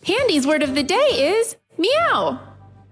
Pandy's word of the day is meow.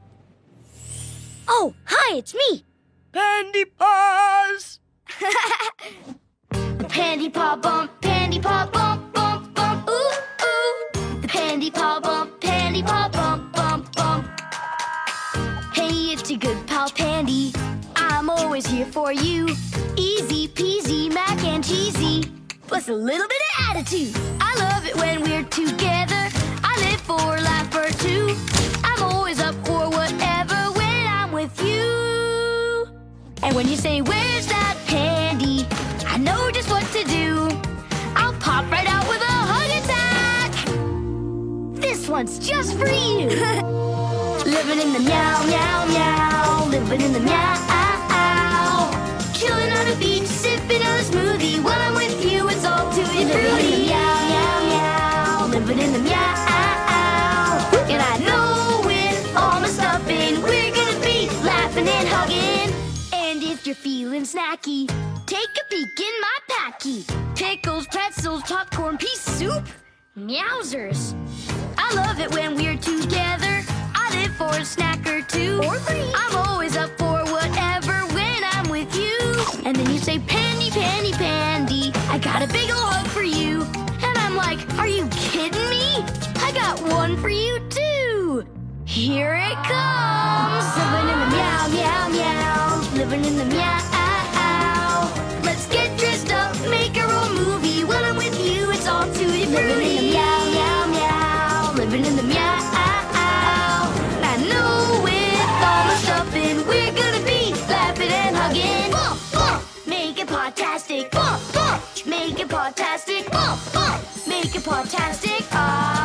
Oh, hi, it's me. Pandy paws! The pandy paw bump, bump, bump, ooh, ooh. The pandy paw bump, bump, bump. Hey, it's your good pal Pandy. I'm always here for you. Easy peasy, mac and cheesy. Plus a little bit of attitude. I love it when we're together. I live for a laugh or two. I'm always up for whatever when I'm with you. And when you say, where's that Pandy? I know just what to do. I'll pop right out with a heart attack. This one's just for you. Living in the meow, meow, meow. Living in the meow. Chilling on a beach, sipping on a smoothie. When I'm with you, it's all tutti frutti. Living in the meow, meow, meow. Living in the meow. And I know with all my stuffing, we're gonna be laughing and hugging. And if you're feeling snacky, take a peek in my packy. Pickles, pretzels, popcorn, pea soup. Meowsers. I love it when we're together. I live for a snack or two. Or three. I'm always up for whatever when I'm with you. And then you say, Pandy, Pandy, Pandy, I got a big ol' hug for you. And I'm like, are you kidding me? I got one for you too. Here it comes. Living in the meow, meow, meow. Living in the meow. Let's get dressed up, make our own movie. When I'm with you, it's all tutti frutti. Living in the meow, meow, meow. Living in the meow. I know with all my stuffing, we're gonna be laughing and hugging. Bump, bump. Make it podtastic. Bump, bump. Make it podtastic. Bump, bump. Make it podtastic.